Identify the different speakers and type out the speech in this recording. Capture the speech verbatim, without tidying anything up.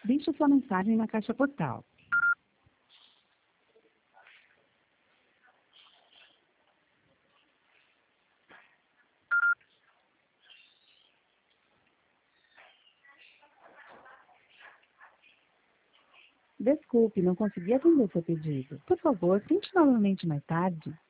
Speaker 1: Deixe sua mensagem na caixa postal. Desculpe, não consegui atender seu pedido. Por favor, tente novamente mais tarde.